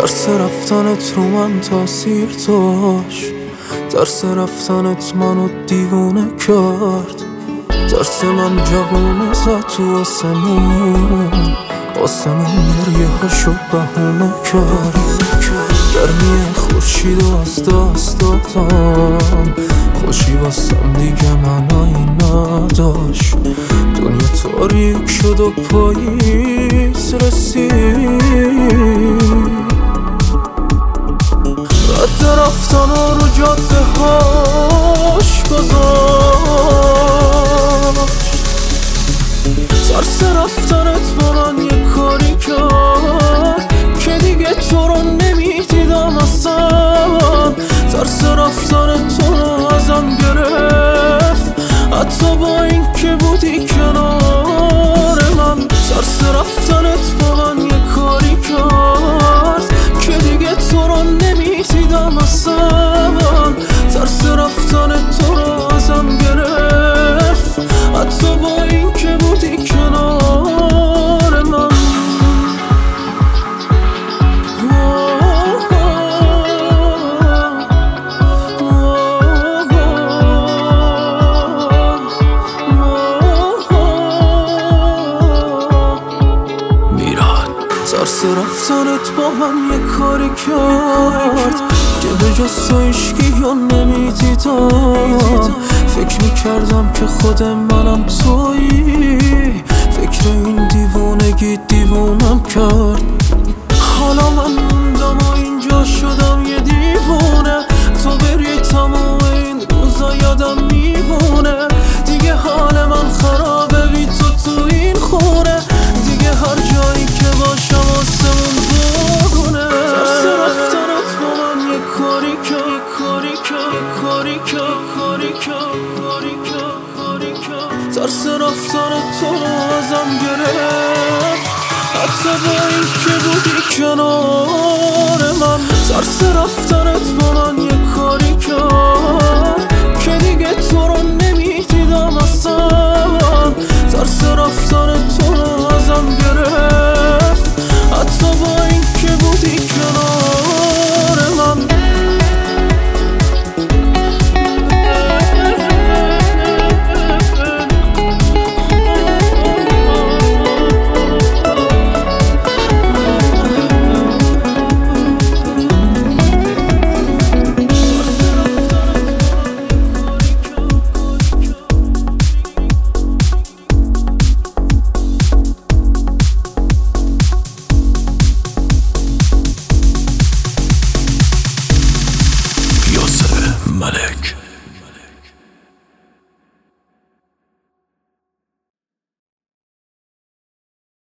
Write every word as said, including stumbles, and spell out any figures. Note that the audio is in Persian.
ترس رفتنت رو من تاثیر داشت، ترس رفتنت منو دیوونه کرد. ترس من جوونه زد تو آسمون، آسمون گریه هاشو بهونه کرد. گرمی خورشید و از دست دادم، خوشی واسم دیگه معنایی نداشت. دنیا تاریک شد و پاییز رسید، رد رفتن رو جاده هاش گذاشت. ترس رفتنت با من یه کاری کرد که دیگه تو رو نمیدیدم اصلا. ترس رفتن تو رو ازم گرفت، حتی با این که بودی کنار من. ترس رفتنت با من یه کاری کرد که دیگه تو رو نمیدیدم اصلا. ترس رفتن تو رو ازم گرفت، حتی با این که بودی کنار من. ترس رفتنت با من یه کاری کرد که به جز تو عشقی یا نمیدیدم. فکر میکردم که خود منم تویی، فکر این دیوونگی دیوونم کرد. حالا من موندم و اینجا شدم یه دیوونه، تو بری تمام این روزا یادم میمونه. دیگه حال من خرابه بی تو تو این خونه، دیگه هر جایی که باشم آسمون بارونه. ترس رفتنت با من یه کاری که یه کاری که یه کاری که کاری که کاری که کاری که ترس رفتنت تو رو ازم گرفت، حتی با این که بودی کنار من. ترس رفتنت با من یه کاری کرد که دیگه تو رو نمیدیدم اصلا. ترس رفتن تو رو ازم گرفت،